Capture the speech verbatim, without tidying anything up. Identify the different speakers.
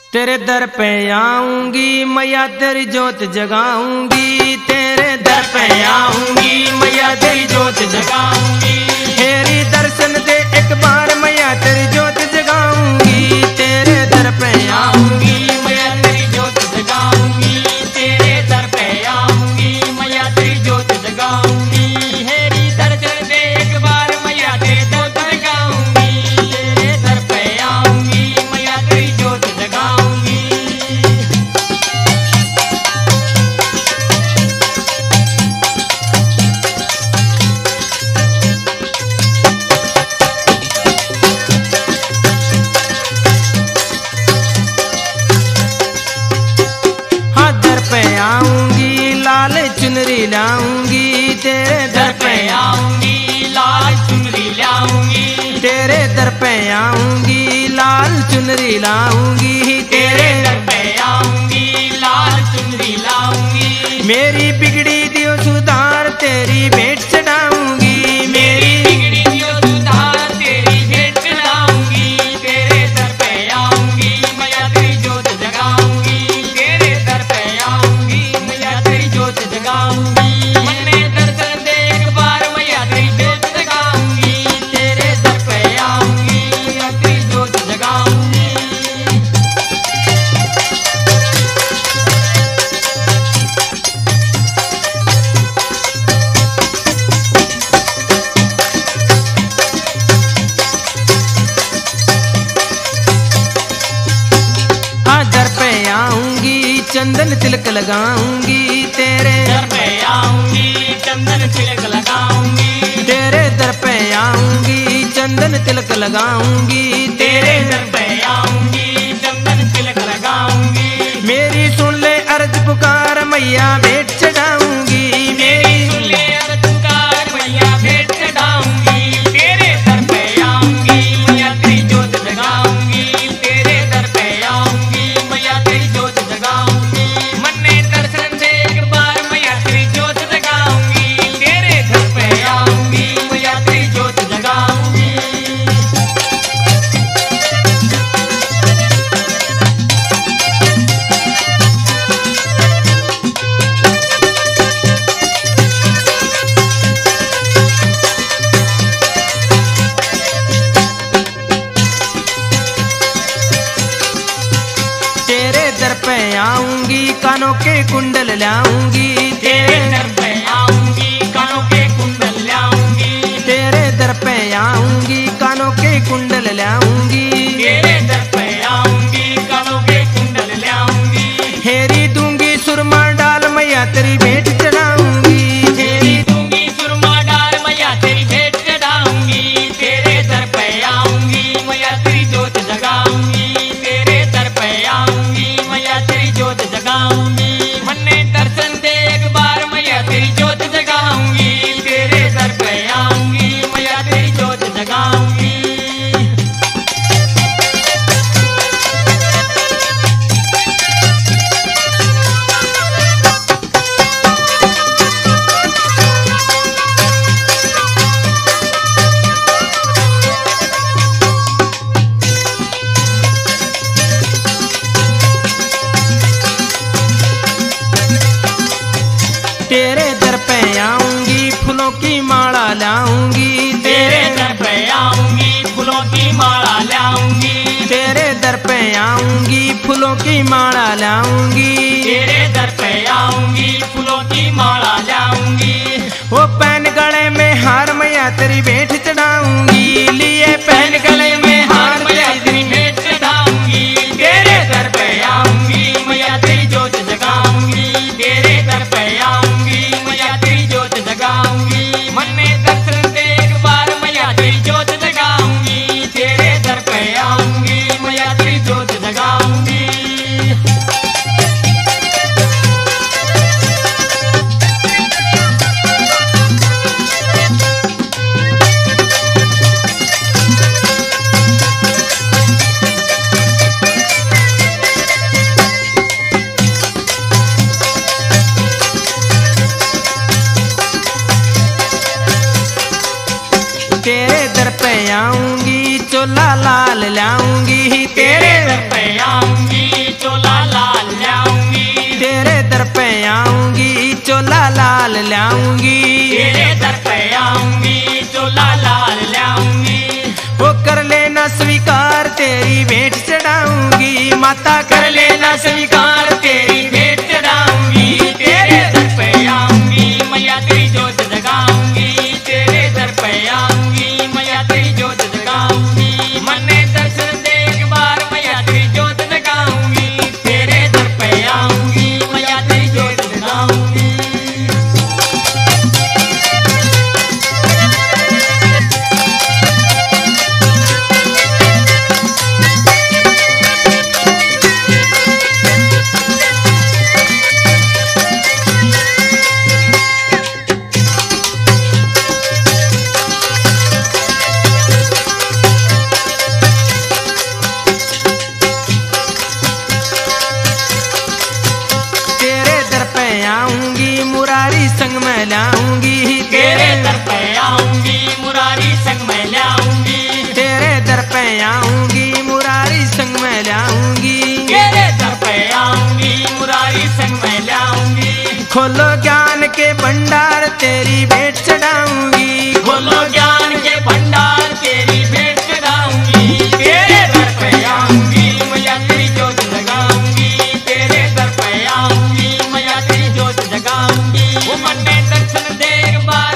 Speaker 1: तेरे दर पे आऊंगी मैया तेरी जोत जगाऊंगी, तेरे दर पे आऊंगी मैया तेरी जोत जगाऊंगी। तेरी दर्शन दे एक बार मैया तेरी जोत जगाऊंगी, तेरे दर पे आऊंगी मैया तेरी जोत जगाऊंगी, तेरे दर पे आऊंगी मैया तेरी जोत जगाऊंगी। तेरी दर्शन दे एक बार मैया तेरी जोत जगाऊंगी, तेरे दर पे आऊंगी मैया तेरी जोत जगाऊंगी। आऊंगी लाल चुनरी लाऊंगी, तेरे दर पे आऊंगी लाल चुनरी लाऊंगी, तेरे दर पे आऊंगी लाल चुनरी लाऊंगी, तेरे दर पे आऊंगी लाल चुनरी लाऊंगी। मेरी बिगड़ी दियो सुधार तेरी भेंट चढ़ाऊंगी, मेरी बिगड़ी दियो सुधार तेरी भेंट चढ़ाऊंगी, तेरे दर पे आऊंगी मैया तेरी जोत जगाऊंगी, तेरे दर पे आऊंगी मैया तेरी जोत जगाऊंगी। मन्ने दर्शन दे एक बार मैया तेरी जोत जगाऊंगी, तेरे दर पे आऊंगी मैया तेरी जोत जगाऊंगी। दर पे आऊंगी चंदन तिलक लगाऊंगी, तेरे दर पे आऊंगी चंदन तिलक लगाऊंगी, तेरे दर पे आऊंगी चंदन तिलक लगाऊंगी, तेरे दर पे आऊंगी चंदन तिलक लगाऊंगी। मेरी सुन ले अर्ज पुकार मैया भेंट चढ़ाऊंगी, मेरी सुन ले अर्ज पुकार मैया भेंट चढ़ाऊंगी, तेरे दर पे आऊंगी मैया तेरी जोत जगाऊंगी, तेरे दर पे आऊंगी मैया तेरी जोत जगाऊंगी। मन्ने दर्शन दे एक बार मैया तेरी जोत जगाऊंगी, तेरे घर पे आऊंगी मैया तेरी जोत जगाऊंगी। दर पे आऊंगी कानों के कुंडल लाऊंगी, तेरे दर पे आऊंगी कानों के कुंडल लाऊंगी, तेरे दर पे आऊंगी कानों के कुंडल लाऊंगी, तेरे दर पे आऊंगी कानों के कुंडल लाऊंगी। हेरी दूंगी सुरमा डाल मैया तेरी भेंट चढ़ाऊंगी, हेरी दूंगी सुरमा डाल मैया तेरी भेंट चढ़ाऊंगी, तेरे दर पे आऊंगी मैया तेरी जोत जगाऊंगी, तेरे दर पे आऊंगी मैया तेरी जोत जगाऊंगी। मन्ने दर्शन दे एक बार मैया तेरी जोत जगाऊंगी, तेरे दर पे आऊंगी मैया तेरी जोत जगाऊंगी। तेरे दर पे आऊंगी फूलों की माला लाऊंगी, तेरे दर पे आऊंगी फूलों की माला लाऊंगी, तेरे दर पे आऊंगी फूलों की माला लाऊंगी, तेरे दर पे आऊंगी फूलों की माला लाऊंगी। वो पहन गले में हार मैया तेरी भेंट चढ़ाऊंगी, लिए पहन गले में हार मैया तेरी भेंट चढ़ाऊंगी, तेरे दर पे आऊंगी मैया तेरी जोत जगाऊंगी, तेरे दर पे आऊंगी मैया तेरी जोत जगाऊंगी। मन्ने दर्शन दे एक बार मैया तेरी जोत जगाऊंगी, तेरे दर पे आऊंगी मैया तेरी जोत जगाऊंगी। आऊंगी चोला लाल लाऊंगी, तेरे दर पे आऊंगी लाऊंगी,
Speaker 2: तेरे दर पे आऊंगी, चोला लाल लाऊंगी।
Speaker 1: वो कर लेना स्वीकार तेरी भेंट चढ़ाऊंगी, माता कर लेना स्वीकार तेरी भेंट चढ़ाऊंगी।
Speaker 2: तेरे दर पे आऊंगी, मैया तेरी जोत जगाऊंगी, तेरे दर पे आऊंगी, मैया तेरी जोत जगाऊंगी। मने दर्शन दे एक बार, मैया तेरी जोत जगाऊंगी, तेरे दर पे आऊंगी, मैया तेरी जोत जगाऊंगी।
Speaker 1: आऊंगी मुरारी संग में लाऊंगी,
Speaker 2: तेरे दर पे आऊंगी, मुरारी संग में लाऊंगी,
Speaker 1: तेरे दर पे आऊंगी मुरारी संग में लाऊंगी,
Speaker 2: तेरे दर पे आऊंगी, मुरारी संग में लाऊंगी।
Speaker 1: खोलो ज्ञान के भंडार तेरी भेंट चढ़ाऊंगी,
Speaker 2: खोलो ज्ञान के भंडार तेरी भेंट चढ़ाऊंगी, तेरे दर पे आऊंगी, मैया तेरी जोत जगाऊंगी, तेरे दर पे आऊंगी, मैया तेरी जोत जगाऊंगी। वो मन्ने दर्शन दे एक बार,